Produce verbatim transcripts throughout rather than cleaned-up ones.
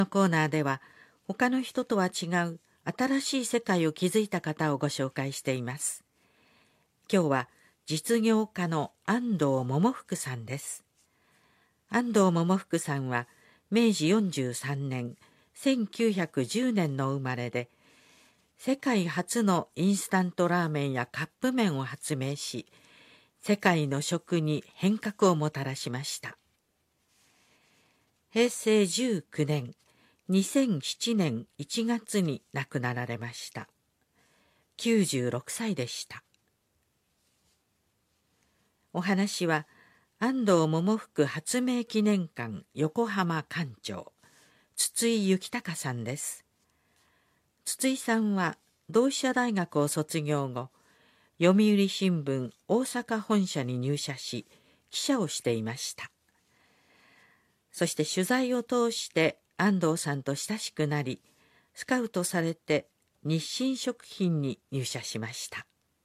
このコーナーでは他の人とは違う新しい世界を築いた方をご紹介しています。今日は実業家の安藤桃福さんです。安藤桃福さんは明治よんじゅうさんねんせんきゅうひゃくじゅうねんの生まれで、世界初のインスタントラーメンやカップ麺を発明し、世界の食に変革をもたらしました。へいせいじゅうきゅうねんにせんななねんいちがつに亡くなられました。きゅうじゅうろくさいでした。お話は安藤桃福発明記念館横浜館長、筒井幸隆さんです。筒井さんは同志社大学を卒業後、読売新聞大阪本社に入社し、記者をしていました。そして取材を通して安藤さんと親しくなり、スカウトされて日清食品に入社しました。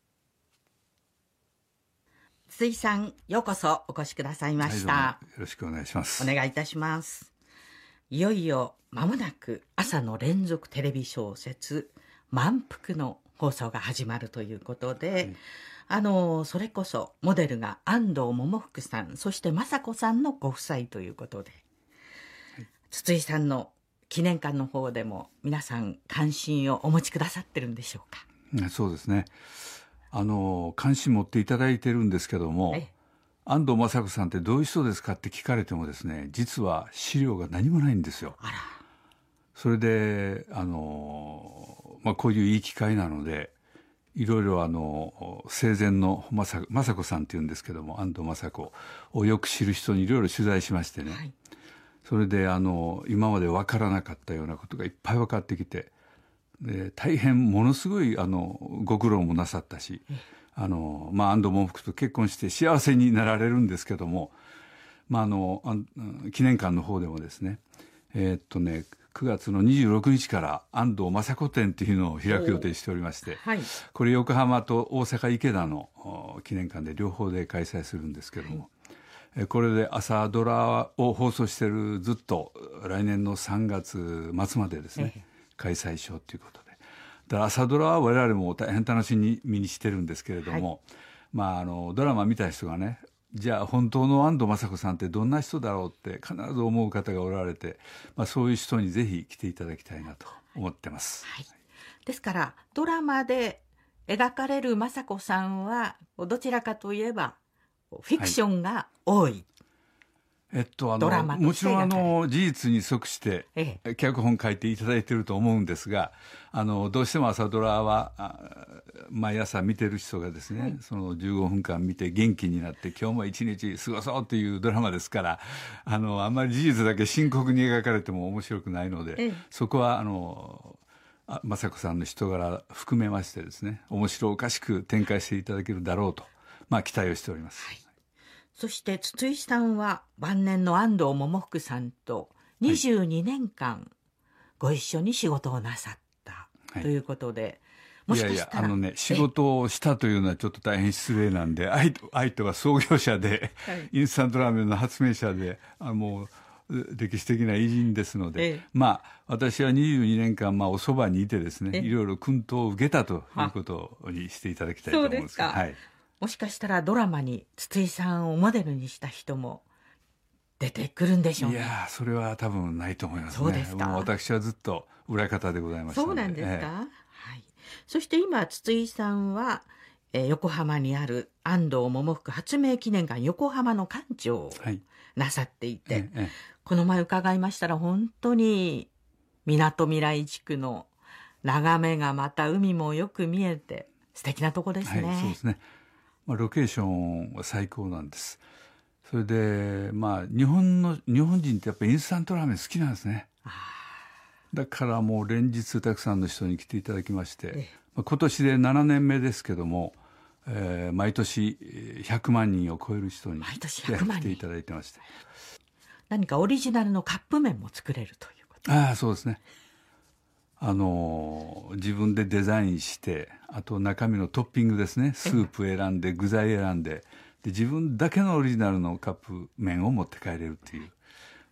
筒井さん、ようこそお越しくださいました。 はい、よろしくお願いします。 お願いいたします。いよいよ間もなく朝の連続テレビ小説満腹の放送が始まるということで、はい、あのそれこそモデルが安藤桃福さん、そして雅子さんのご夫妻ということで、はい、筒井さんの記念館の方でも皆さん関心をお持ちくださってるんでしょうか。 そうですね、あの関心持っていただいてるんですけども、はい、安藤雅子さんってどういう人ですかって聞かれてもですね、実は資料が何もないんですよ。 あら。 それであの、まあ、こういういい機会なので、いろいろあの生前の雅子さんっていうんですけども、安藤雅子をよく知る人にいろいろ取材しましてね、はい、それであの今まで分からなかったようなことがいっぱい分かってきて、で大変ものすごいあのご苦労もなさったし、あのまあ、安藤桃福と結婚して幸せになられるんですけども、まあ、あの記念館の方でもですね、えー、っとねくがつのにじゅうろくにちから安藤雅子展というのを開く予定しておりまして、はい、これ横浜と大阪池田の記念館で両方で開催するんですけども、はい、これで朝ドラを放送しているずっと来年のさんがつまつまでですね、ええ、開催しようということで、だから朝ドラは我々も大変楽しみにしてるんですけれども、はい、まあ、あのドラマ見た人がね、じゃあ本当の安藤雅子さんってどんな人だろうって必ず思う方がおられて、まあ、そういう人にぜひ来ていただきたいなと思ってます、 はい、ですからドラマで描かれる雅子さんはどちらかといえばフィクションが多い、はい、 えっと、あのもちろんあの事実に即して脚本書いていただいていると思うんですが、あのどうしても朝ドラは毎朝見てる人がですね、はい、そのじゅうごふんかん見て元気になって今日も一日過ごそうっていうドラマですから、あのあんまり事実だけ深刻に描かれても面白くないので、ええ、そこはあの雅子さんの人柄含めましてですね、面白おかしく展開していただけるだろうと、まあ、期待をしております、はい。 そして筒井さんは晩年の安藤桃福さんとにじゅうにねんかんご一緒に仕事をなさったということで、 はい、もしかしたらいやいやあのね、仕事をしたというのはちょっと大変失礼なんで、愛と、愛とは創業者で、はい、インスタントラーメンの発明者で、あもう歴史的な偉人ですので、ええ、まあ私はにじゅうにねんかん、まあ、おそばにいてですね、いろいろ薫陶を受けたということにしていただきたいと思うんです。そうですか、はい、 もしかしたらドラマに筒井さんをモデルにした人も出てくるんでしょうね。 いやそれは多分ないと思いますね。 そうですか。 もう私はずっと裏方でございましたので。 そうなんですか、ええ、はい。そして今筒井さんは、えー、横浜にある安藤桃福発明記念館横浜の館長をなさっていて、はい、ええ、この前伺いましたら本当にみなとみらい地区の眺めがまた海もよく見えて素敵なとこですね。 はい、そうですね。まあ、ロケーションは最高なんです。それでまあ日本の日本人ってやっぱりインスタントラーメン好きなんですね。だからもう連日たくさんの人に来ていただきまして、ええ、今年でななねんめですけども、えー、毎年ひゃくまんにんを超える人に来ていただいてまして、 何かオリジナルのカップ麺も作れるということ。 ああそうですね。あの自分でデザインして、あと中身のトッピングですね、スープ選んで具材選んで、で自分だけのオリジナルのカップ麺を持って帰れるっていう、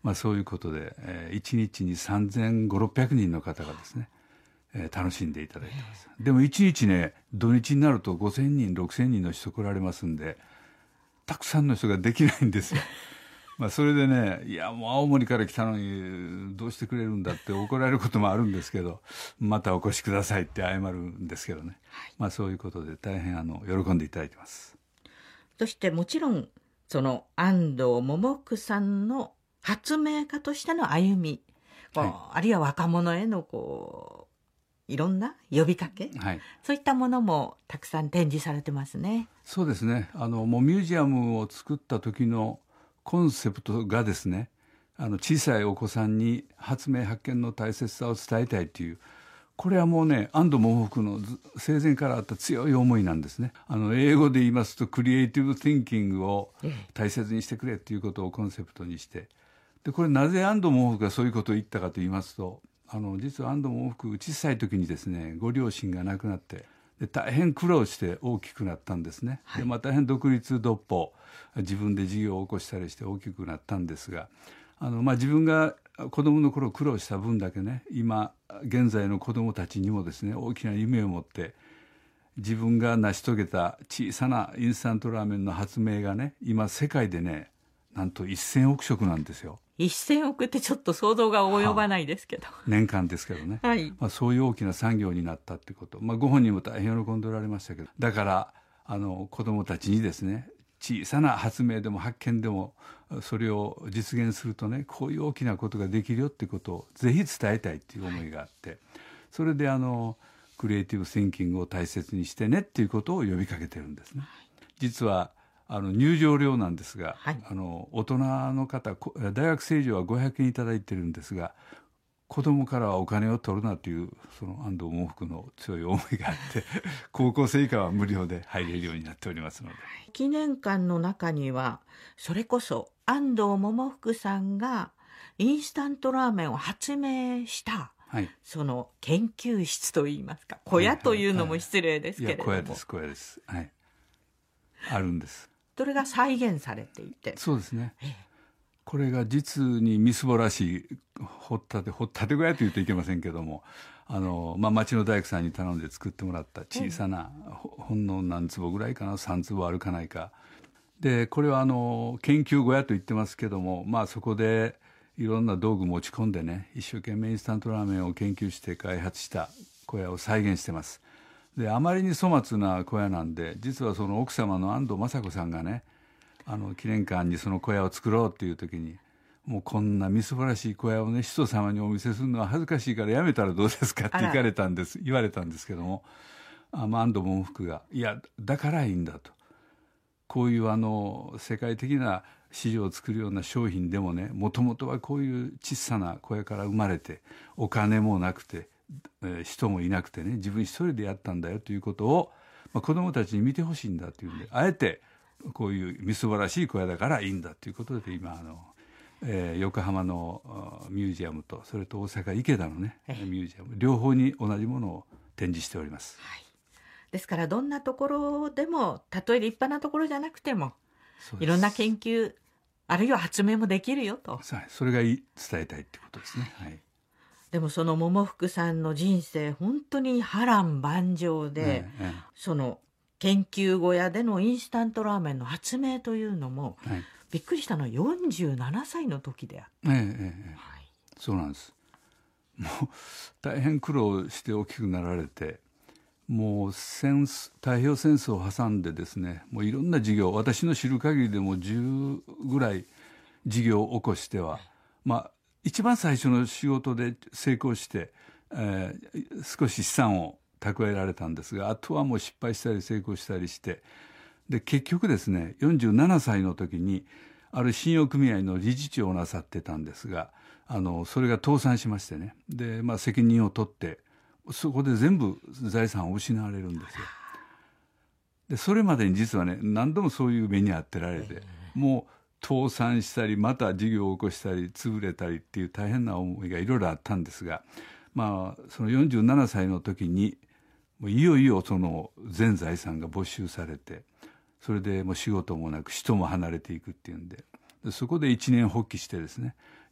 まあ、そういうことで、えー、いちにちにさんぜんごひゃく、ろっぴゃくにんの方がですね、えー、楽しんでいただいてます。でもいちにちね、土日になるとごせんにん、ろくせんにんの人来られますんで、たくさんの人ができないんですよ。まあそれでね、いやもう青森から来たのにどうしてくれるんだって怒られることもあるんですけど、またお越しくださいって謝るんですけどね、はい、まあそういうことで大変あの喜んでいただいてます。 そしてもちろんその安藤桃福さんの発明家としての歩み、はい、あるいは若者へのこういろんな呼びかけ、はい、そういったものもたくさん展示されてますね。 そうですね。あのもうミュージアムを作った時のコンセプトがですね、あの小さいお子さんに発明発見の大切さを伝えたいという、これはもうね、安藤桃福の生前からあった強い思いなんですね。あの英語で言いますとクリエイティブ・ティンキングを大切にしてくれということをコンセプトにして、でこれなぜ安藤桃福がそういうことを言ったかと言いますと、あの実は安藤桃福小さい時にですね、ご両親が亡くなってで大変苦労して大きくなったんですね、はい、でまあ、大変独立独歩自分で事業を起こしたりして大きくなったんですが、あの、まあ、自分が子供の頃苦労した分だけね、今現在の子供たちにもですね、大きな夢を持って自分が成し遂げた小さなインスタントラーメンの発明がね、今世界でね、なんとせんおく食なんですよ。 せんおくってちょっと想像が及ばないですけど、はあ、 年間ですけどね、 はい、 まあ、そういう大きな産業になったってこと、まあ、ご本人も大変喜んでおられましたけど、だからあの子どもたちにですね、小さな発明でも発見でもそれを実現するとね、こういう大きなことができるよってことをぜひ伝えたいっていう思いがあって、それであのクリエイティブ・シンキングを大切にしてねっていうことを呼びかけてるんですね。実はあの入場料なんですが、はい、あの大人の方、大学生以上はごひゃくえんいただいてるんですが、子供からはお金を取るなというその安藤桃福の強い思いがあって高校生以下は無料で入れるようになっておりますので、 記念館の中にはそれこそ安藤桃福さんがインスタントラーメンを発明した、はい、その研究室といいますか小屋というのも失礼ですけれども、 はいはいはい、いや小屋です小屋です、はい、あるんです。 それが再現されていて、 そうですね、ええ、これが実にみすぼらしい掘ったて掘ったて小屋と言うといけませんけども、あの、まあ、町の大工さんに頼んで作ってもらった小さな、うん、ほんの何坪ぐらいかな、さん坪あるかないかで、これはあの研究小屋と言ってますけども、まあ、そこでいろんな道具持ち込んでね、一生懸命インスタントラーメンを研究して開発した小屋を再現してます。であまりに粗末な小屋なんで、実はその奥様の安藤雅子さんがね、あの記念館にその小屋を作ろうっていう時に、もうこんなみすぼらしい小屋をね、人様にお見せするのは恥ずかしいからやめたらどうですかって言われたんです言われたんですけども、あ、まあ、安藤桃福がいやだからいいんだと、こういうあの世界的な市場を作るような商品でもね、もともとはこういう小さな小屋から生まれて、お金もなくて、えー、人もいなくてね、自分一人でやったんだよということを、まあ、子どもたちに見てほしいんだというんで、あえてこういうみすぼらしい小屋だからいいんだということで、今あの、えー、横浜のミュージアムと、それと大阪池田のねミュージアム、両方に同じものを展示しております、はい、 ですからどんなところでも、たとえ立派なところじゃなくてもいろんな研究あるいは発明もできるよと、 それが伝えたいってことですね、はい、 でもその桃福さんの人生本当に波乱万丈で、ええ、その研究小屋でのインスタントラーメンの発明というのも、はい、びっくりしたのはよんじゅうななさいの時であった、ええええ、はい、 そうなんです。もう大変苦労して大きくなられて、もう戦太平洋戦争を挟んでですね、もういろんな事業、私の知る限りでもじゅうぐらい事業を起こしては、まあ一番最初の仕事で成功して、えー、少し資産を蓄えられたんですが、あとはもう失敗したり成功したりして、で結局ですね、よんじゅうななさいの時にある信用組合の理事長をなさってたんですが、あのそれが倒産しましてね、で、まあ、責任を取ってそこで全部財産を失われるんですよ。でそれまでに実はね、何度もそういう目に遭ってられて、もう倒産したりまた事業を起こしたり潰れたりっていう大変な思いがいろいろあったんですが、まあそのよんじゅうななさいの時にもういよいよその全財産が没収されて、それでもう仕事もなく人も離れていくっていうんで、でそこで一念発起してですね、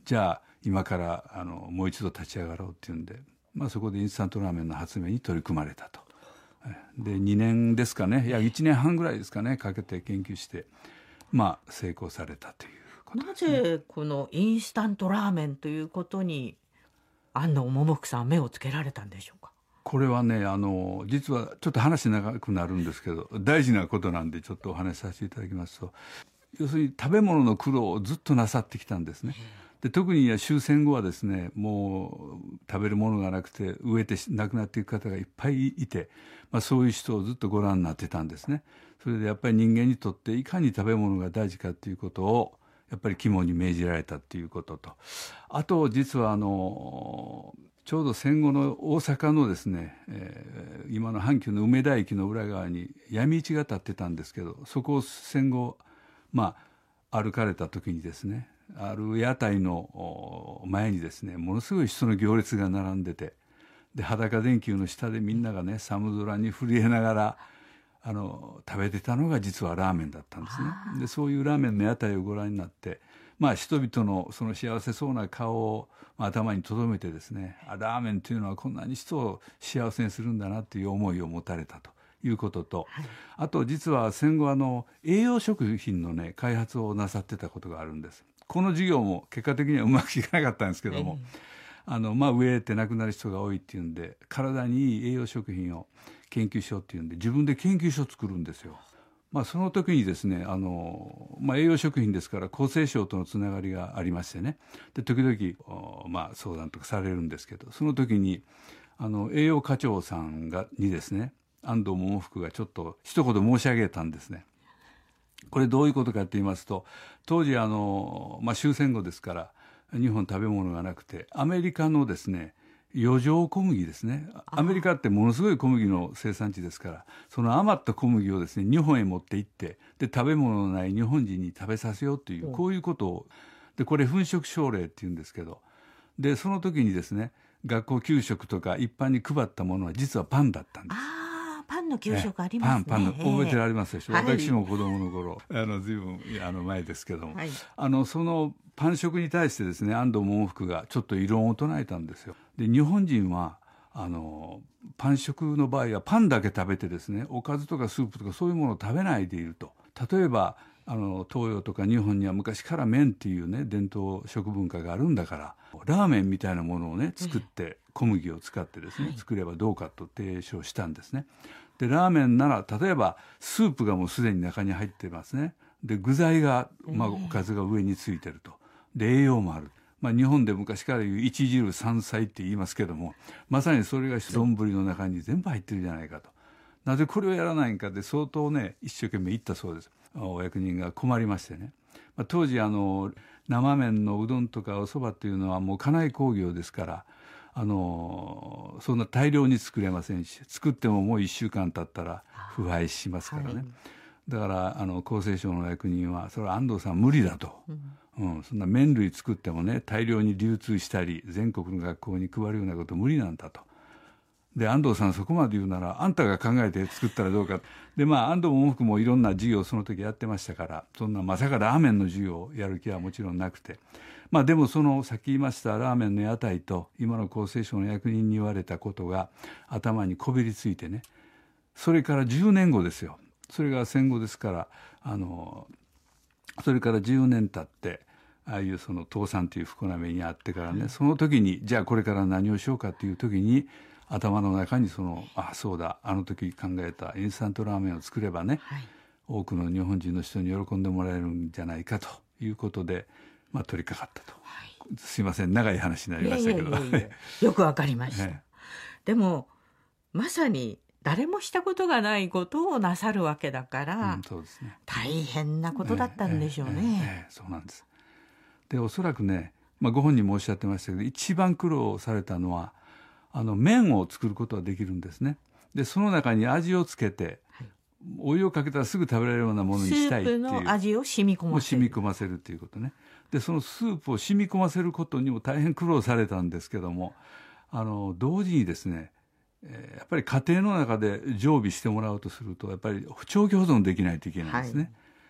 じゃあ今からあのもう一度立ち上がろうっていうんで、まあ、そこでインスタントラーメンの発明に取り組まれたと。でにねんですかね、いやいちねんはんぐらいですかねかけて研究して、まあ、成功されたということですね。 なぜこのインスタントラーメンということに安藤桃福さんは目をつけられたんでしょうか。 これはね、あの実はちょっと話長くなるんですけど、大事なことなんでちょっとお話しさせていただきますと、要するに食べ物の苦労をずっとなさってきたんですね。で特に終戦後はですね、もう食べるものがなくて飢えて亡くなっていく方がいっぱいいて、まあ、そういう人をずっとご覧になってたんですね。それでやっぱり人間にとっていかに食べ物が大事かということをやっぱり肝に銘じられたということと、あと実はあのちょうど戦後の大阪のですね、えー、今の阪急の梅田駅の裏側に闇市が建ってたんですけど、そこを戦後まあ歩かれた時にですね、ある屋台の前にですね、ものすごい人の行列が並んでて、で裸電球の下でみんながね寒空に震えながらあの食べてたのが実はラーメンだったんですね。でそういうラーメンの屋台をご覧になって、まあ、人々のその幸せそうな顔を頭に留めてですね、あラーメンというのはこんなに人を幸せにするんだなという思いを持たれたということと、はい、あと実は戦後あの栄養食品のね開発をなさってたことがあるんです。この事業も結果的にはうまくいかなかったんですけども、えー、あのまあ飢えて亡くなる人が多いっていうんで、体にいい栄養食品を研究しようっていうんで自分で研究所を作るんですよ。まあ、その時にですね、あの、まあ、栄養食品ですから厚生省とのつながりがありましてね、で時々、まあ、相談とかされるんですけど、その時にあの栄養課長さんがにですね、安藤桃福がちょっと一言申し上げたんですね。これどういうことかと言いますと、当時あの、まあ、終戦後ですから日本食べ物がなくて、アメリカのですね余剰小麦ですね、アメリカってものすごい小麦の生産地ですから、その余った小麦をですね日本へ持って行って、で食べ物のない日本人に食べさせようという、こういうことを、でこれ粉飾奨励っていうんですけど、でその時にですね学校給食とか一般に配ったものは実はパンだったんです。 あパンの給食ありますね。 パンパンの覚えてられますでしょ、 はい、 私も子供の頃、あの随分あの前ですけども、 はい、 あのそのパン食に対してですね安藤桃福がちょっと異論を唱えたんですよ。で日本人はあのパン食の場合はパンだけ食べてですね、おかずとかスープとかそういうものを食べないでいると。例えばあの東洋とか日本には昔から麺っていうね伝統食文化があるんだから、ラーメンみたいなものをね作って小麦を使ってですね、はい、作ればどうかと提唱したんですね。でラーメンなら例えばスープがもうすでに中に入ってますね。で具材が、まあ、おかずが上についてると。で栄養もある。まあ、日本で昔から言う一汁三菜って言いますけども、まさにそれが丼の中に全部入ってるじゃないかと。なぜこれをやらないんかで相当ね一生懸命言ったそうです。お役人が困りましてね、まあ、当時あの生麺のうどんとかおそばっていうのはもう家内工業ですから、あのそんな大量に作れませんし、作ってももういっしゅうかん経ったら腐敗しますからね、はい、だからあの厚生省の役人はそれは安藤さん無理だと、うんうん、そんな麺類作ってもね大量に流通したり全国の学校に配るようなこと無理なんだと。で安藤さんそこまで言うならあんたが考えて作ったらどうか。でまあ安藤桃福もいろんな授業をその時やってましたから、そんなまさかラーメンの授業をやる気はもちろんなくて、まあでもそのさっき言いましたラーメンの屋台と今の厚生省の役人に言われたことが頭にこびりついてね、それからじゅうねんごですよ。それが戦後ですから、あのそれからじゅうねん経ってああいうその倒産という不幸な目にあってからね、その時にじゃあこれから何をしようかという時に頭の中にそのあそうだあの時考えたインスタントラーメンを作ればね、はい、多くの日本人の人に喜んでもらえるんじゃないかということで、まあ、取り掛かったと、はい、すいません長い話になりましたけど、いやいやいやいやよくわかりました、はい、でもまさに誰もしたことがないことをなさるわけだから、うん、そうですね、大変なことだったんでしょうね、えーえーえー、そうなんです。でおそらくね、まあ、ご本人もおっしゃってましたけど一番苦労されたのはあの麺を作ることができるんですね。でその中に味をつけて、はい、お湯をかけたらすぐ食べられるようなものにしたいっていう、 スープの味を染み込ませる染み込ませるっていうことね。でそのスープを染み込ませることにも大変苦労されたんですけども、あの同時にですね、えー、やっぱり家庭の中で常備してもらおうとするとやっぱり長期保存できないといけないんですね、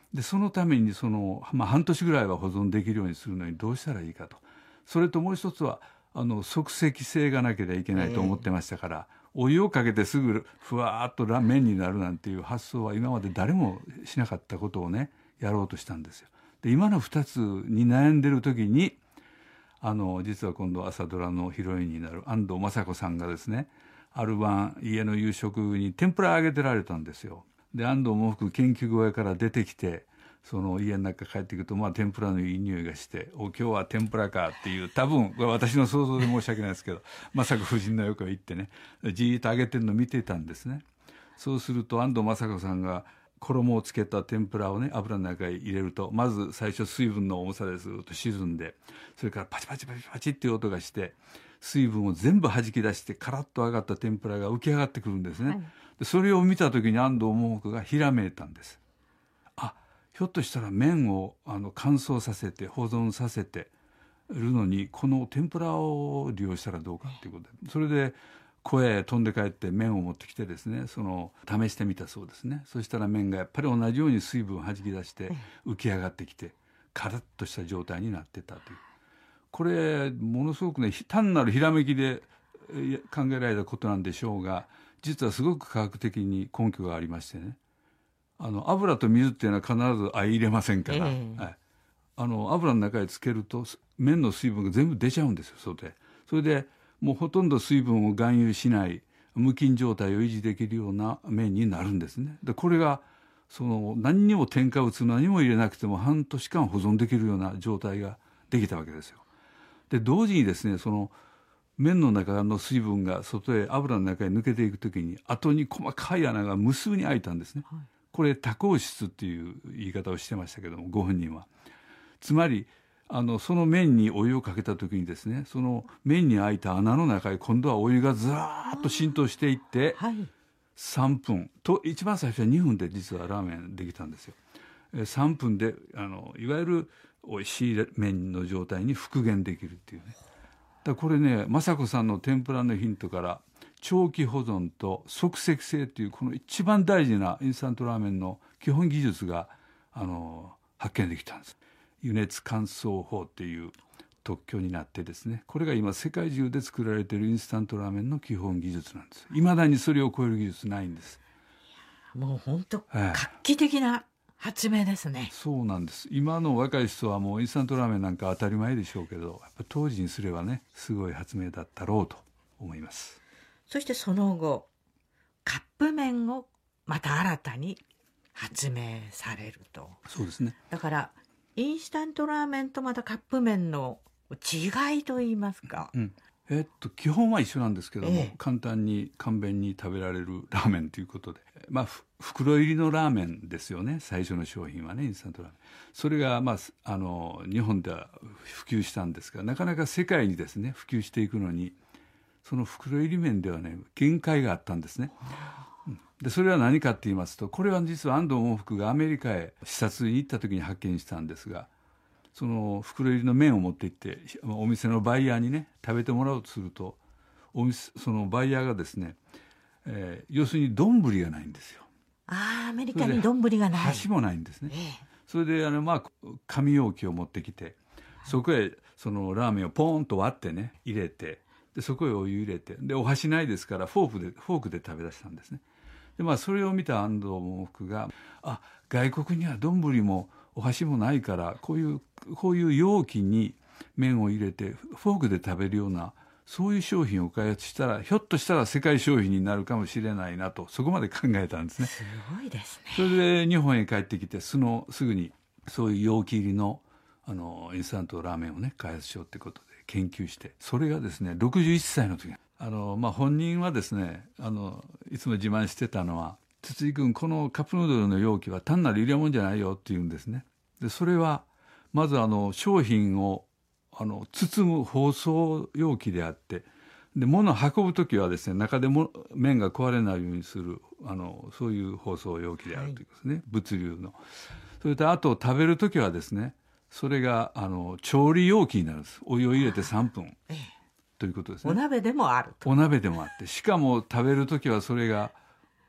でそのためにその、まあ、半年ぐらいは保存できるようにするのにどうしたらいいかと。それともう一つはあの即席性がなければいけないと思ってましたから、えー、お湯をかけてすぐふわーっと麺になるなんていう発想は今まで誰もしなかったことをねやろうとしたんですよ。で今のふたつに悩んでる時にあの実は今度朝ドラのヒロインになる安藤雅子さんがですね、ある晩家の夕食に天ぷら揚げてられたんですよ。で安藤喪服研究小屋から出てきてその家の中帰ってくると、まあ、天ぷらのいい匂いがして「お今日は天ぷらか」っていう、多分これ私の想像で申し訳ないですけど雅子夫人の横へ行ってねじーっと揚げてるのを見てたんですね。そうすると安藤雅子さんが衣をつけた天ぷらをね油の中へ入れると、まず最初水分の重さでずっと沈んで、それからパチパチパチパチっていう音がして水分を全部弾き出してカラッと揚がった天ぷらが浮き上がってくるんですね、はい、でそれを見た時に安藤桃子がひらめいたんです。あ、ひょっとしたら麺をあの乾燥させて保存させてるのにこの天ぷらを利用したらどうかっていうことで、それで小屋へ飛んで帰って麺を持ってきてですね、その試してみたそうですね。そしたら麺がやっぱり同じように水分を弾き出して浮き上がってきてカラッとした状態になってたという、これものすごくね単なるひらめきで考えられたことなんでしょうが、実はすごく科学的に根拠がありましてね、あの油と水っていうのは必ず相入れませんから、えーはい、あの油の中へつけると麺の水分が全部出ちゃうんですよ、外で。それでもうほとんど水分を含有しない無菌状態を維持できるような麺になるんですね。でこれがその何にも添加物何も入れなくても半年間保存できるような状態ができたわけですよ。で同時にですね、その麺の中の水分が外へ油の中へ抜けていくときに後に細かい穴が無数に開いたんですね、はい、これ多孔質っていう言い方をしてましたけども、ご本人はつまりあのその麺にお湯をかけた時にですね、その麺に開いた穴の中へ今度はお湯がずらーっと浸透していって、はい、さんぷんと一番最初はにふんで実はラーメンできたんですよ。さんぷんであのいわゆるおいしい麺の状態に復元できるっていうね。だこれね雅子さんの天ぷらのヒントから長期保存と即席性っていうこの一番大事なインスタントラーメンの基本技術があの発見できたんです。輸熱乾燥法っていう特許になってですね、これが今世界中で作られているインスタントラーメンの基本技術なんです。いまだにそれを超える技術ないんです。 もう本当画期的な発明ですね、 ええ、そうなんです。今の若い人はもうインスタントラーメンなんか当たり前でしょうけど、やっぱ当時にすればねすごい発明だったろうと思います。 そしてその後カップ麺をまた新たに発明されると。 そうですね。 だからインスタントラーメンとまたカップ麺の違いといいますか、 うん、えっと基本は一緒なんですけども、ええ、簡単に簡便に食べられるラーメンということで、まあ袋入りのラーメンですよね、最初の商品はね、インスタントラーメン。それが、まあ、あの日本では普及したんですが、なかなか世界にですね普及していくのにその袋入り麺ではね限界があったんですね。でそれは何かって言いますと、これは実は安藤喪服がアメリカへ視察に行った時に発見したんですが、その袋入りの麺を持って行ってお店のバイヤーにね食べてもらおうとすると、お店そのバイヤーがですね、えー、要するに丼がないんですよ。 ああ、アメリカに丼がない、 箸もないんですね、ええ、それであの、まあ、紙容器を持ってきて、そこへそのラーメンをポーンと割ってね入れて、でそこへお湯入れて、でお箸ないですからフォークでフォークで食べ出したんですね。で、まあ、それを見た安藤喪服が、あ、外国には丼もお箸もないからこういうこういう容器に麺を入れてフォークで食べるようなそういう商品を開発したらひょっとしたら世界商品になるかもしれないなと、そこまで考えたんですね。 すごいですね。 それで日本へ帰ってきてそのすぐにそういう容器入りのあのインスタントラーメンをね開発しようってことで研究して、それがですねろくじゅういっさいの時、あの、まあ、本人はですねあのいつも自慢してたのは、筒井君このカップヌードルの容器は単なる入れ物じゃないよって言うんですね。でそれはまずあの商品をあの包む包装容器であって、で物を運ぶ時はですね中でも麺が壊れないようにするあのそういう包装容器であるということですね、はい、物流の。それとあと食べる時はですねそれがあの調理容器になるんです。お湯を入れてさんぷん、ええ、ということですね。 お鍋でもあると。 お鍋でもあって、しかも食べる時はそれが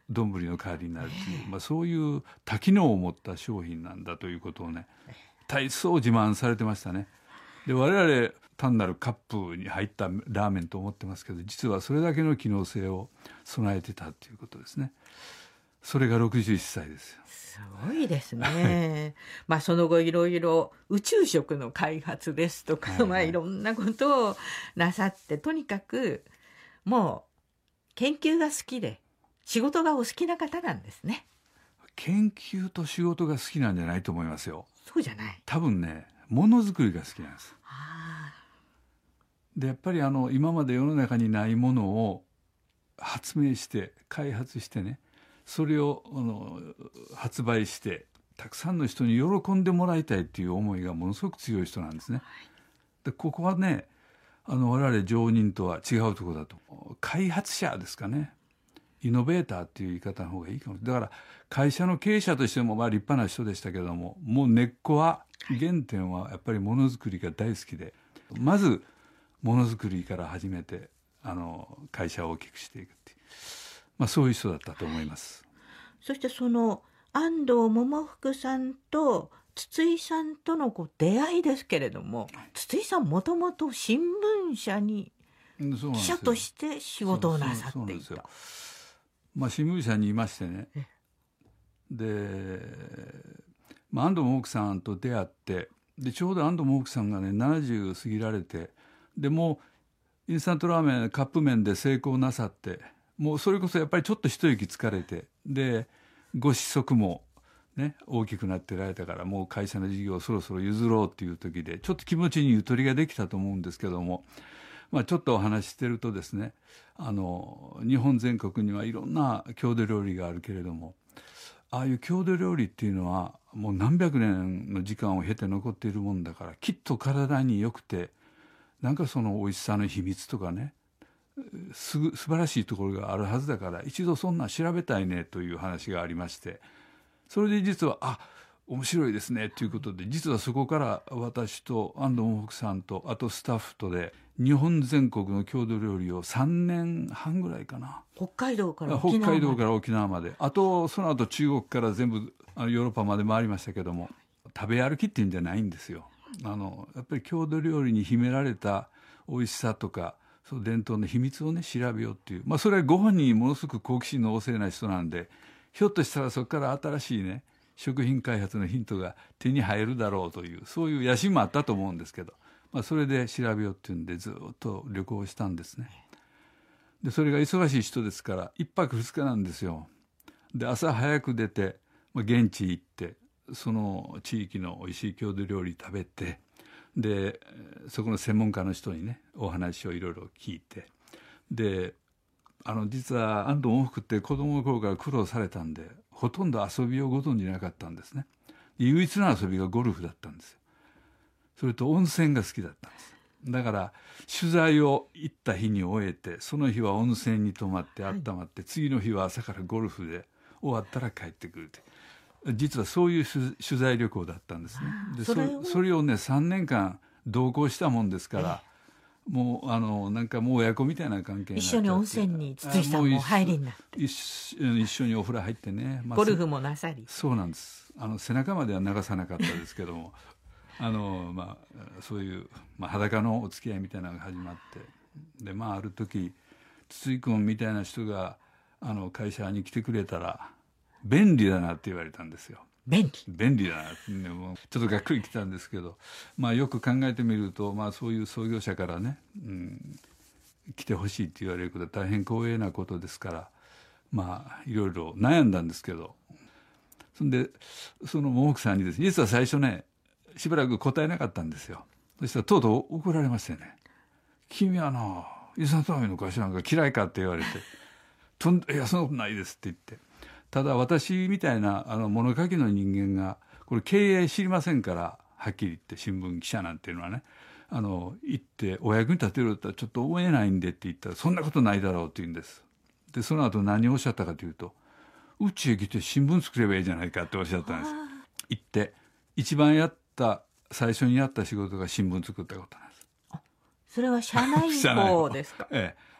丼の代わりになるという、まあ、そういう多機能を持った商品なんだということをね大層自慢されてましたね。で我々単なるカップに入ったラーメンと思ってますけど、実はそれだけの機能性を備えてたということですね。それがろくじゅういっさいですよ。 すごいですね。まあその後いろいろ宇宙食の開発ですとか、はいはい、まあいろんなことをなさって、とにかくもう研究が好きで仕事がお好きな方なんですね。 研究と仕事が好きなんじゃないと思いますよ。 そうじゃない。 多分ね、ものづくりが好きなんです。でやっぱりあの今まで世の中にないものを発明して開発してね、それをあの発売してたくさんの人に喜んでもらいたいっていう思いがものすごく強い人なんですね。でここはね、あの我々常人とは違うところだと。開発者ですかね。イノベーターっていう言い方の方がいいかも。だから会社の経営者としてもまあ立派な人でしたけども、もう根っこは原点はやっぱりものづくりが大好きで、まずものづくりから始めてあの会社を大きくしていくっていう、まあ、そういう人だったと思います。 そしてその安藤桃福さんと筒井さんとのこう出会いですけれども、筒井さんもともと新聞社に記者として仕事をなさっていた。 まあ、新聞社にいましてね、で、まあ、安藤桃福さんと出会って、でちょうど安藤桃福さんがねななじゅう過ぎられて、でもうインスタントラーメンカップ麺で成功なさって、もうそれこそやっぱりちょっと一息疲れて、でご子息もね大きくなってられたから、もう会社の事業をそろそろ譲ろうっていう時で、ちょっと気持ちにゆとりができたと思うんですけども、まあ、ちょっとお話ししてるとですね、あの日本全国にはいろんな郷土料理があるけれども、ああいう郷土料理っていうのはもう何百年の時間を経て残っているもんだから、きっと体に良くて、なんかその美味しさの秘密とかね、すぐ素晴らしいところがあるはずだから、一度そんな調べたいねという話がありまして、それで実はあ面白いですねということで、実はそこから私と安藤桃福さんとあとスタッフとで日本全国の郷土料理をさんねんはんぐらいかな、 北海道から沖縄まで、 北海道から沖縄まで、あとその後中国から全部あのヨーロッパまで回りましたけども、食べ歩きっていうんじゃないんですよ。あのやっぱり郷土料理に秘められた美味しさとか、その伝統の秘密をね調べようっていう、まあ、それはご本人ものすごく好奇心の旺盛な人なんで、ひょっとしたらそこから新しいね食品開発のヒントが手に入るだろうという、そういう野心もあったと思うんですけど、まあ、それで調べようっていうんでずっと旅行したんですね。でそれが忙しい人ですからいっぱくふつかなんですよ。で朝早く出て、まあ、現地行ってその地域のおいしい郷土料理食べて、でそこの専門家の人にねお話をいろいろ聞いて、であの実は安藤桃福って子供の頃から苦労されたんで、ほとんど遊びをご存じなかったんですね。唯一の遊びがゴルフだったんですよ。それと温泉が好きだったんです。だから取材を行った日に終えて、その日は温泉に泊まって温まって、はい、次の日は朝からゴルフで終わったら帰ってくるって、実はそういう取材旅行だったんですね。で そ, れそれをねさんねんかん同行したもんですから、もうあのなんかもう親子みたいな関係になっちゃって、 一緒に温泉に筒井さんも入りになって、 一緒にお風呂入ってね、 まあ、ゴルフもなさり。 そうなんです。あの背中までは流さなかったですけどもあの、まあ、そういう、まあ、裸のお付き合いみたいなのが始まって、で、まあ、ある時筒井君みたいな人があの会社に来てくれたら便利だなって言われたんですよ。 便利便利だなって、ね、もうちょっとがっくりきたんですけど、まあ、よく考えてみると、まあ、そういう創業者からね、うん、来てほしいって言われることは大変光栄なことですから、まあいろいろ悩んだんですけど、そんでその桃福さんにですね、実は最初ねしばらく答えなかったんですよ。そしたらとうとう怒られましてね、君はなインスタントラーメンの会社なんか嫌いかって言われてとんいやそんなことないですって言って、ただ私みたいなあの物書きの人間がこれ経営知りませんから、はっきり言って新聞記者なんていうのはね、あの行ってお役に立てるとはちょっと思えないんでって言ったら、そんなことないだろうって言うんです。でその後何をおっしゃったかというと、うちへ来て新聞作ればいいじゃないかっておっしゃったんです。行って一番やった最初にやった仕事が新聞作ったことなんです。 あ、それは社内報ですか？ ええ、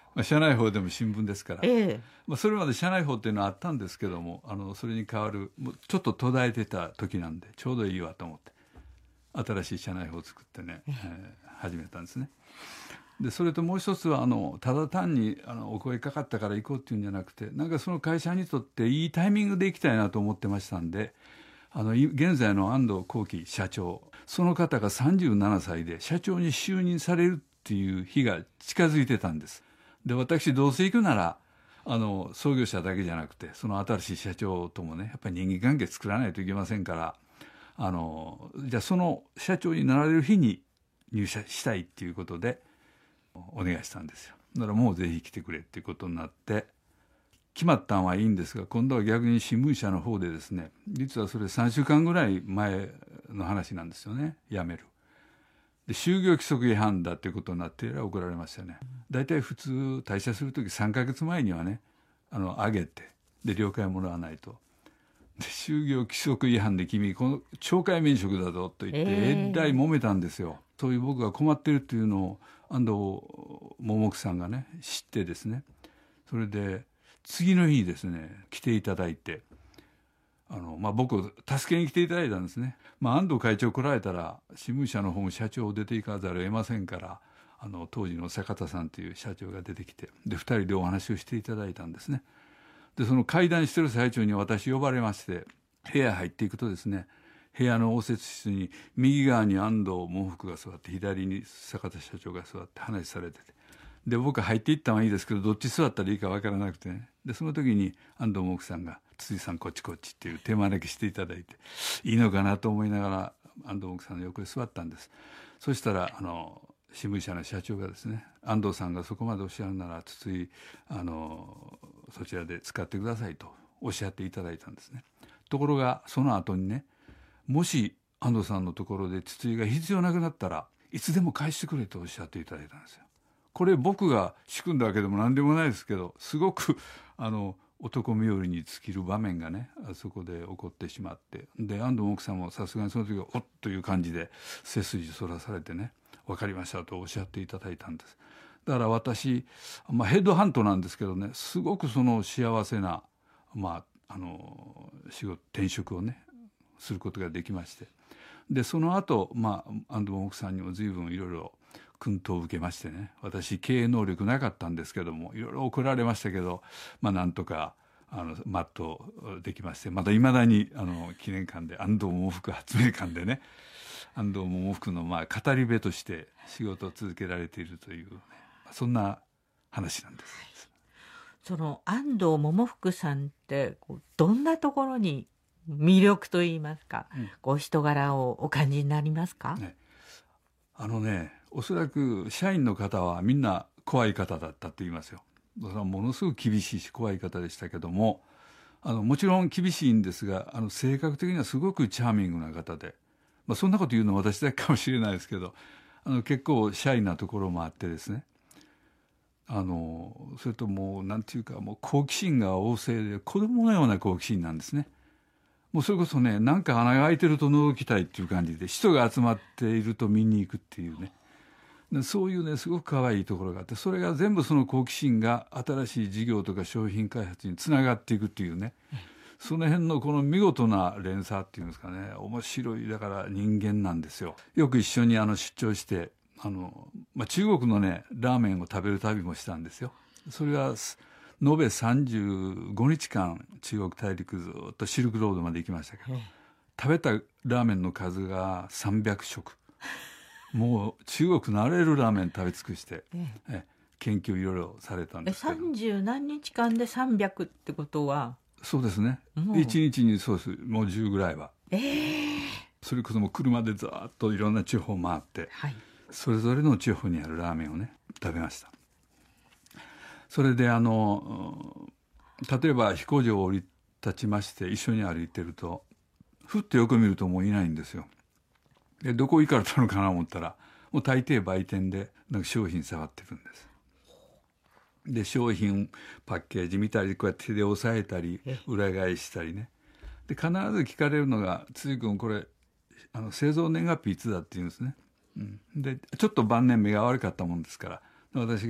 まあ、社内報でも新聞ですから、 ええ、 まあ、それまで社内報っていうのはあったんですけども、あのそれに代わるもうちょっと途絶えてた時なんでちょうどいいわと思って新しい社内報を作ってね、えー、始めたんですね。でそれともう一つはあのただ単にあのお声かかったから行こうっていうんじゃなくて、なんかその会社にとっていいタイミングで行きたいなと思ってましたんで、あの現在の安藤浩樹社長、その方がさんじゅうななさいで社長に就任されるっていう日が近づいてたんです。で私どうせ行くならあの創業者だけじゃなくてその新しい社長ともねやっぱり人間関係作らないといけませんから、あのじゃあその社長になられる日に入社したいっていうことでお願いしたんですよ。だからもうぜひ来てくれっていうことになって決まったんはいいんですが、今度は逆に新聞社の方でですね、実はそれさんしゅうかんぐらい前の話なんですよね、辞める。で就業規則違反だっていうことになって怒られましたね。大体普通退社するときさんかげつまえにはねあの上げてで了解もらわないと。で就業規則違反で君この懲戒免職だぞと言ってえらい揉めたんですよ。そういう僕が困ってるっていうのを安藤桃木さんがね知ってですね、それで次の日にですね来ていただいて、あの、まあ、僕を助けに来ていただいたんですね。まあ、安藤会長来られたら新聞社の方も社長を出ていかざるを得ませんから、あの当時の坂田さんという社長が出てきてでふたりでお話をしていただいたんですね。でその会談してる最中に私呼ばれまして部屋入っていくとですね、部屋の応接室に右側に安藤桃福が座って左に坂田社長が座って話されてて、で僕入っていったのはいいですけどどっち座ったらいいか分からなくてね、でその時に安藤桃福さんが辻さんこっちこっちっていう手招きしていただいていいのかなと思いながら安藤桃福さんの横に座ったんです。そしたらあの新聞社の社長がですね、安藤さんがそこまでおっしゃるなら筒井あのそちらで使ってくださいとおっしゃっていただいたんですね。ところがその後にね、もし安藤さんのところで筒井が必要なくなったらいつでも返してくれとおっしゃっていただいたんですよ。これ僕が仕組んだわけでも何でもないですけど、すごくあの男冥利に尽きる場面がねあそこで起こってしまって、で安藤奥さんもさすがにその時はおっという感じで背筋そらされてね、分かりましたとおっしゃっていただいたんです。だから私、まあ、ヘッドハントなんですけどね、すごくその幸せな、まあ、あの仕事転職をねすることができまして、でその後、まあ安藤奥さんにも随分いろいろ薫陶を受けましてね、私経営能力なかったんですけどもいろいろ怒られましたけど、まあなんとかあの全うできまして、またいまだにあの記念館で安藤桃福発明館でね安藤桃福のまあ語り部として仕事を続けられているという、ね、そんな話なんです。 その安藤桃福さんってこうどんなところに魅力といいますか、うん、こう人柄をお感じになりますか？ ね、あのね、おそらく社員の方はみんな怖い方だったと言いますよ。ものすごく厳しいし怖い方でしたけども、あのもちろん厳しいんですが、あの性格的にはすごくチャーミングな方で、まあ、そんなこと言うのは私だけかもしれないですけど、あの結構シャイなところもあってですね、あのそれともうなんていうかもう好奇心が旺盛で子供のような好奇心なんですね。もうそれこそね、なんか穴が開いてると覗きたいっていう感じで人が集まっていると見に行くっていうね、そういうねすごく可愛いところがあって、それが全部その好奇心が新しい事業とか商品開発につながっていくっていうね、その辺のこの見事な連鎖っていうんですかね、面白いだから人間なんですよ。よく一緒にあの出張してあの、まあ、中国のねラーメンを食べる旅もしたんですよ。それは延べさんじゅうごにちかん中国大陸ずっとシルクロードまで行きましたけど、食べたラーメンの数がさんびゃくしょくもう中国のあらゆるラーメン食べ尽くして、え研究いろいろされたんですけど、 さんじゅうなんにちかんでさんびゃくってことはそうですね、いちにちにそうですもうじゅうぐらいは、 えー、 それこそもう車でざーっといろんな地方回って、はい、それぞれの地方にあるラーメンをね食べました。それであの例えば飛行場を降り立ちまして一緒に歩いてるとふっとよく見るともういないんですよ。でどこ行かれたのかなと思ったらもう大抵売店でなんか商品触ってるんです。で商品パッケージ見たりこうやって手で押さえたり裏返したりね、で必ず聞かれるのが「辻君これあの製造年月日いつだ?」って言うんですね、うん、でちょっと晩年目が悪かったもんですから私が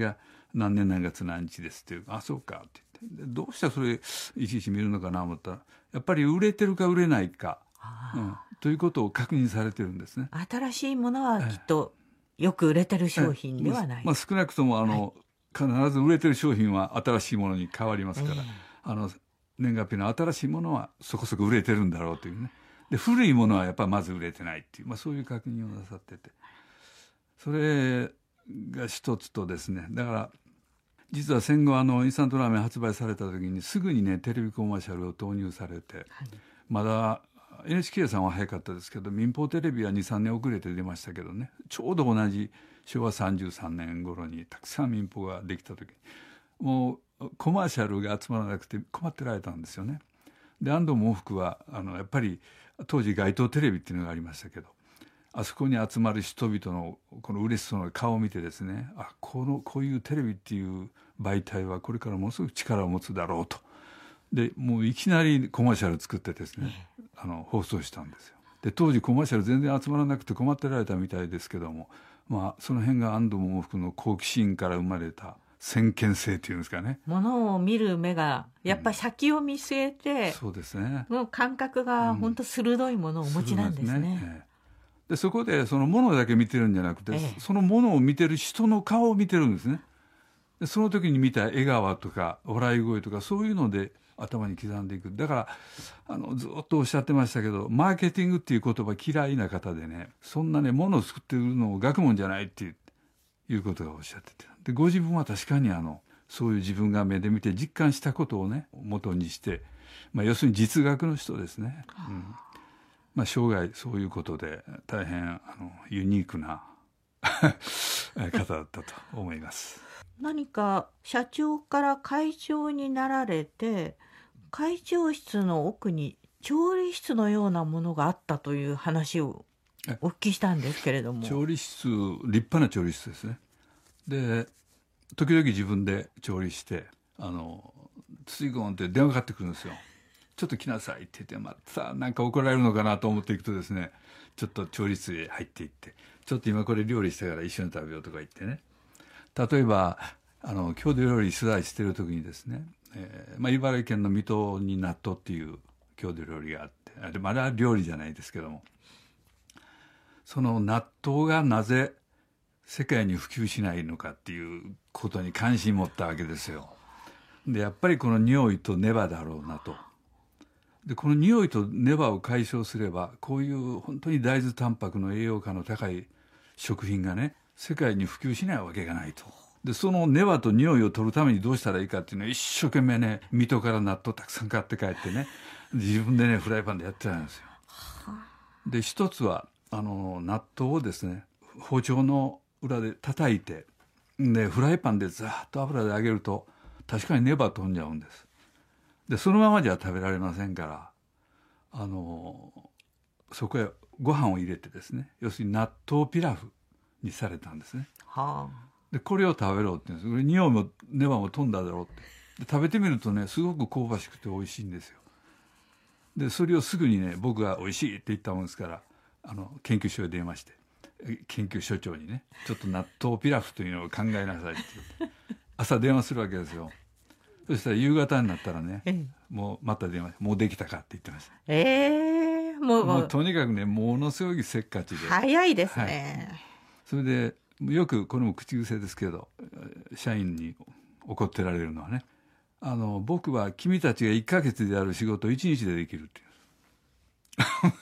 何年何月何日ですっていう、あ、そうかって言って、でどうしてそれいちいち見るのかなと思ったら、やっぱり売れてるか売れないか、うん、ということを確認されてるんですね。 新しいものはきっとよく売れてる商品ではない。 まあ、少なくともあの、はい、必ず売れてる商品は新しいものに変わりますから、えー、あの年月日の新しいものはそこそこ売れてるんだろうというね。で古いものはやっぱりまず売れてないっていう、まあ、そういう確認をなさってて、それが一つとですね、だから実は戦後あのインスタントラーメン発売された時にすぐにねテレビコマーシャルを投入されて、はい、まだ エヌエイチケー さんは早かったですけど、民放テレビは にさんねん遅れて出ましたけどね、ちょうど同じしょうわさんじゅうさんねん頃にたくさん民放ができた時にもうコマーシャルが集まらなくて困ってられたんですよね。で安藤毛福はあのやっぱり当時街頭テレビっていうのがありましたけど、あそこに集まる人々のこの嬉しそうな顔を見てですね、あ、このこういうテレビっていう媒体はこれからものすごく力を持つだろうと。でもういきなりコマーシャル作ってですね、あの放送したんですよ。で当時コマーシャル全然集まらなくて困ってられたみたいですけども、まあその辺が安藤毛福の好奇心から生まれた先見性っていうんですかね。 ものを見る目がやっぱり先を見据えて、うん、 そうですね。 の感覚が本当鋭いものをお持ちなんですね。うん、ですね。 でそこでそのものだけ見てるんじゃなくて、ええ、そのものを見てる人の顔を見てるんですね。でその時に見た笑顔とか笑い声とかそういうので頭に刻んでいく。だからあのずっとおっしゃってましたけど、マーケティングっていう言葉嫌いな方でね、そんなねものを作ってるのを学問じゃないっていういうことがおっしゃってて、でご自分は確かにあのそういう自分が目で見て実感したことをね元にして、まあ、要するに実学の人ですね、うん、まあ、生涯そういうことで大変あのユニークな方だったと思います。 何か社長から会長になられて、会長室の奥に調理室のようなものがあったという話をお聞きしたんですけれども。 調理室、立派な調理室ですね。で時々自分で調理して、あの筒井君って電話かかってくるんですよ。ちょっと来なさいって言って、またなんか怒られるのかなと思っていくとですね、ちょっと調理室へ入っていって、ちょっと今これ料理したから一緒に食べようとか言ってね。例えばあの郷土料理取材してる時にですね、えーまあ、茨城県の水戸に納豆っていう郷土料理があって、あれまだ料理じゃないですけども、その納豆がなぜ世界に普及しないのかっていうことに関心持ったわけですよ。でやっぱりこの匂いとネバだろうなと。でこの匂いとネバを解消すれば、こういう本当に大豆タンパクの栄養価の高い食品がね世界に普及しないわけがないと。でそのネバと匂いを取るためにどうしたらいいかっていうのを一生懸命ね、水戸から納豆たくさん買って帰ってね、自分でねフライパンでやってたんですよ。で一つはあの納豆をですね包丁の裏で叩いて、でフライパンでザーッと油で揚げると確かにネバ飛んじゃうんです。でそのままじゃ食べられませんから、あのそこへご飯を入れてですね、要するに納豆ピラフにされたんですね。はあ、でこれを食べろって言うんです。これ匂いもネバも飛んだだろうって。で食べてみるとねすごく香ばしくて美味しいんですよ。でそれをすぐにね僕が美味しいって言ったもんですから、あの研究所へ電話して、研究所長にね、ちょっと納豆ピラフというのを考えなさいって言って朝電話するわけですよ。そしたら夕方になったらね、ええ、もうまた電話もうできたかって言ってました。 ええー、もう、 もうとにかくねものすごいせっかちで早いですね、 はい、それでよくこれも口癖ですけど社員に怒ってられるのはね、あの僕は君たちがいっかげつでやる仕事をいちにちでできるっていう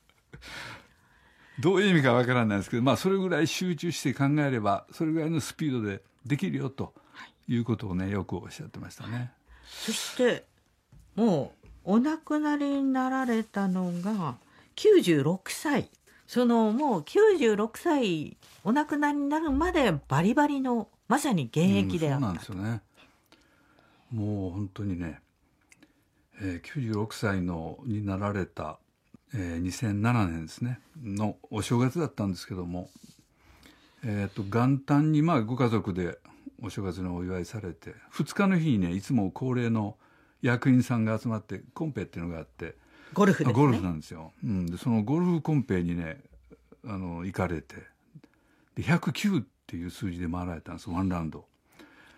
どういう意味かわからないですけど、まあそれぐらい集中して考えればそれぐらいのスピードでできるよということをねよくおっしゃってましたね。 そしてもうお亡くなりになられたのがきゅうじゅうろくさい。そのもうきゅうじゅうろくさいお亡くなりになるまでバリバリのまさに現役であった、うん、 そうなんですよね。もう本当にね、えー、きゅうじゅうろくさいのになられた、えー、にせんななねんですねのお正月だったんですけども、えー、と元旦にまあご家族でお正月のお祝いされて、ふつかの日にねいつも恒例の役員さんが集まってコンペっていうのがあって、 ゴルフですね。 ゴルフなんですよ、うん、でそのゴルフコンペにねあの行かれて、でひゃくきゅうっていう数字で回られたんです、ワンラウンド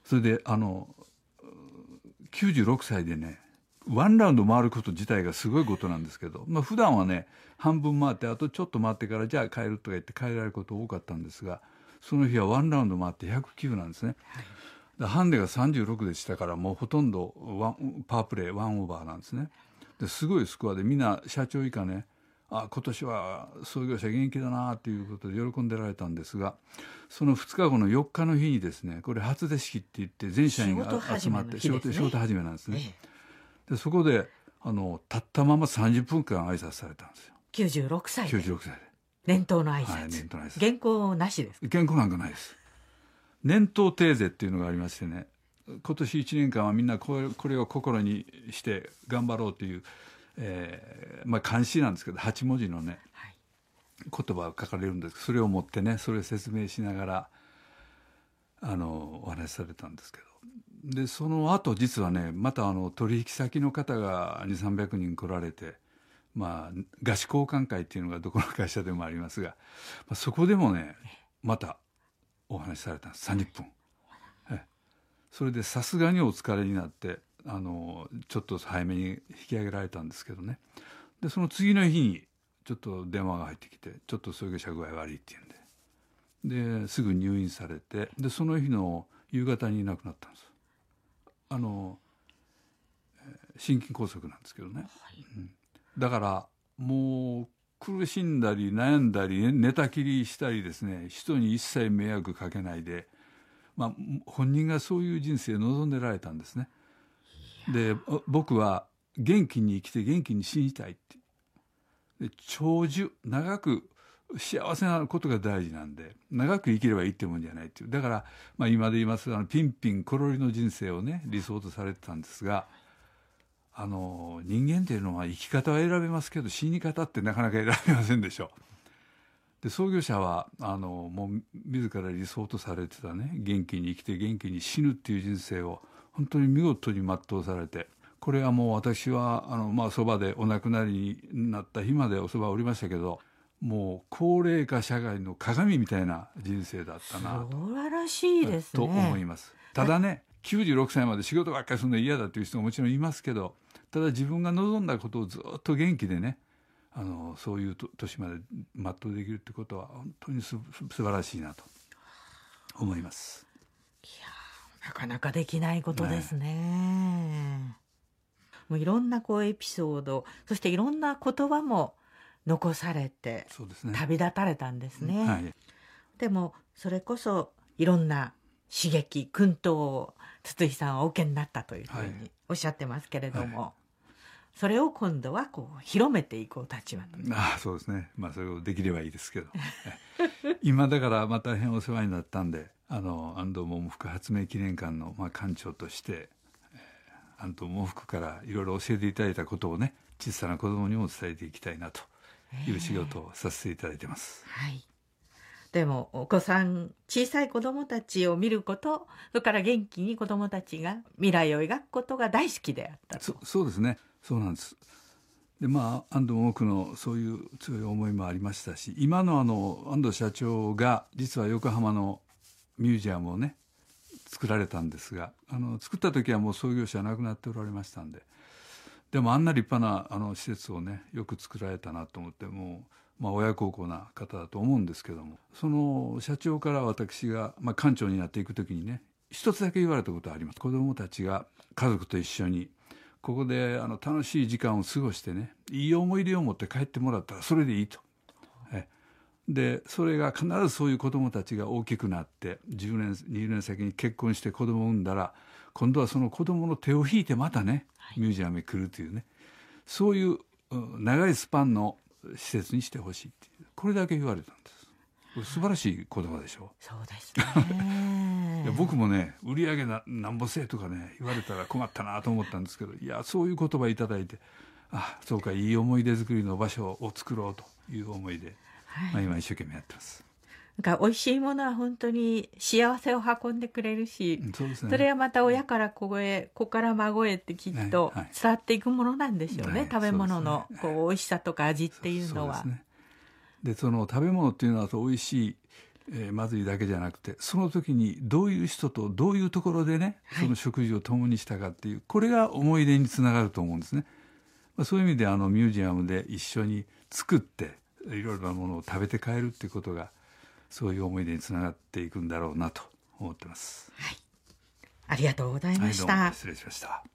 それであのきゅうじゅうろくさいでねワンラウンド回ること自体がすごいことなんですけど、まあ普段はね半分回ってあとちょっと回ってからじゃあ帰るとか言って帰られること多かったんですが、その日はワンラウンド回ってひゃくきゅうなんですね。でハンデがさんじゅうろくでしたからもうほとんどワンパープレーワンオーバーなんですね。ですごいスコアでみんな社長以下ね、あ今年は創業者元気だなっていうことで喜んでられたんですが、そのふつかごのよっかの日にですね、これ初出式って言って全社員が集まって仕事仕事始めなんですね。でそこであの立ったままさんじゅっぷんかん挨拶されたんですよ。 きゅうじゅうろくさいできゅうじゅうろくさいで年頭の挨拶、 はい、年頭の挨拶。 原稿なしですか？ 原稿なんかないです。年頭テーゼっていうのがありましてね、今年いちねんかんはみんなこれ、これを心にして頑張ろうという、えーまあ、漢詩なんですけどはちもじのね、はい、言葉が書かれるんですけど、それを持ってねそれを説明しながらあのお話しされたんですけど、でその後実はねまたあの取引先の方がにせんさんびゃくにん来られて、まあ、賀詞交換会っていうのがどこの会社でもありますが、まあ、そこでもねまたお話しされたんです。さんじゅっぷん。それでさすがにお疲れになってあのちょっと早めに引き上げられたんですけどね。でその次の日にちょっと電話が入ってきて、ちょっと創業者具合悪いっていうんで、ですぐ入院されて、でその日の夕方に亡くなったんです。あの心筋梗塞なんですけどね、はい、うん、だからもう苦しんだり悩んだり寝たきりしたりですね、人に一切迷惑かけないで、まあ、本人がそういう人生を望んでられたんですね。で僕は元気に生きて元気に死にたいって、で長寿長く幸せなことが大事なんで、長く生きればいいってもんじゃないっていう、だから、まあ、今で言いますあのピンピンコロリの人生をね理想とされてたんですが、あの人間っていうのは生き方は選べますけど死に方ってなかなか選べませんでしょ。で創業者はあのもう自ら理想とされてたね元気に生きて元気に死ぬっていう人生を本当に見事に全うされて、これはもう私はあのまあそばでお亡くなりになった日までおそばおりましたけど、もう高齢化社会の鏡みたいな人生だったなと素晴らしいですねと思います。ただねきゅうじゅうろくさいまで仕事ばっかりするの嫌だという人ももちろんいますけど、ただ自分が望んだことをずっと元気でねあのそういう年まで全うできるってことは本当にす素晴らしいなと思います。 いやなかなかできないことですね。ねもういろんなこうエピソード、そしていろんな言葉も残されて、そうですね、旅立たれたんですね、はい、でもそれこそいろんな刺激薫陶を筒井さんはお受けになったというふうにおっしゃってますけれども、はいはい、それを今度はこう広めていくお立場と。 ああそうですね、まあそれをできればいいですけど今だからまあ大変お世話になったんで、あの安藤百福発明記念館のまあ館長として、えー、安藤百福からいろいろ教えていただいたことをね小さな子供にも伝えていきたいなという仕事をさせていただいてます、 はい。でもお子さん小さい子どもたちを見ること、それから元気に子どもたちが未来を描くことが大好きであったと。 そ, そうですねそうなんです。でまあ安藤百福のそういう強い思いもありましたし、今のあの安藤社長が実は横浜のミュージアムをね作られたんですが、あの作った時はもう創業者亡くなっておられましたんで、でもあんな立派なあの施設をねよく作られたなと思って、もう、まあ、親孝行な方だと思うんですけども、その社長から私が、まあ、館長になっていく時にね一つだけ言われたことがあります。子どもたちが家族と一緒にここであの楽しい時間を過ごしてねいい思い出を持って帰ってもらったらそれでいいと。えでそれが必ずそういう子どもたちが大きくなってじゅうねんにじゅうねん先に結婚して子どもを産んだら、今度はその子どもの手を引いてまたねミュージアムに来るというね、そういう長いスパンの施設にしてほしいっていう、これだけ言われたんです。これ素晴らしい言葉でしょ。 そうですねいや僕もね売り上げななんぼせえとかね言われたら困ったなと思ったんですけど、いやそういう言葉いただいて、あそうかいい思い出作りの場所を作ろうという思いで、はい、まあ、今一生懸命やってます。 なんか美味しいものは本当に幸せを運んでくれるし、そうですね、それはまた親から子へ子から孫へってきっと伝わっていくものなんでしょうね、はい、食べ物のこう美味しさとか味っていうのは。 そうですね。でその食べ物っていうのは美味しいえー、まずいだけじゃなくて、その時にどういう人とどういうところでね、その食事を共にしたかっていう、はい、これが思い出につながると思うんですね。まあ、そういう意味であのミュージアムで一緒に作っていろいろなものを食べて帰るっていうことが、そういう思い出につながっていくんだろうなと思ってます。 はい、ありがとうございました。 はい、どうも失礼しました。